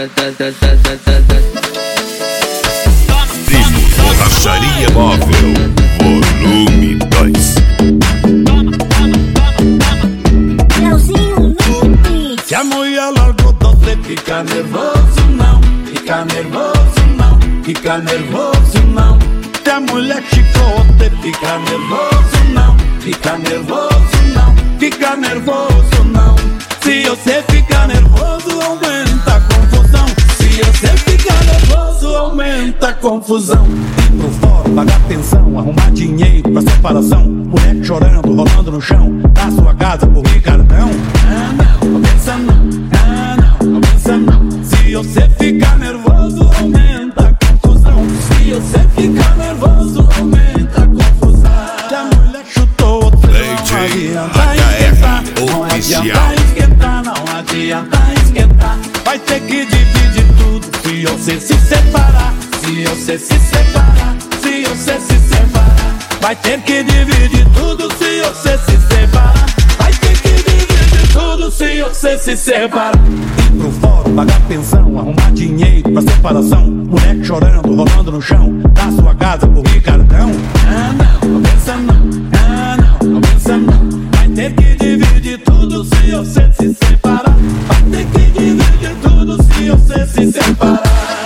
Borracharia Móvel, volume 2. Se a mulher largou você, fica nervoso não, fica nervoso não, fica nervoso não. Se a mulher chicou você, fica nervoso não, fica nervoso não, fica nervoso não. Se você fica nervoso, aumenta a confusão. Se você fica nervoso, aumenta a confusão. Ir pro fórum, pagar pensão, arrumar dinheiro pra separação. Moleque chorando, rolando no chão, da sua casa por Ricardão. Ah não pensa não, ah não pensa não. Se você fica nervoso, aumenta a confusão. Se você fica nervoso, aumenta a confusão. Se a mulher chutou outro, não adianta esquentar, não adianta esquentar, não adianta esquentar. Vai ter que dividir tudo se você se separar, se você se separar, se você se separar. Vai ter que dividir tudo se você se separar. Vai ter que dividir tudo se você se separar. Ir pro fórum, pagar pensão, arrumar dinheiro pra separação. Moleque chorando, rolando no chão, da sua casa por Ricardão. Ah não pensa não, ah não pensa não. Vai ter que dividir tudo se você se separar. Vai ter que dividir tudo se você se separar.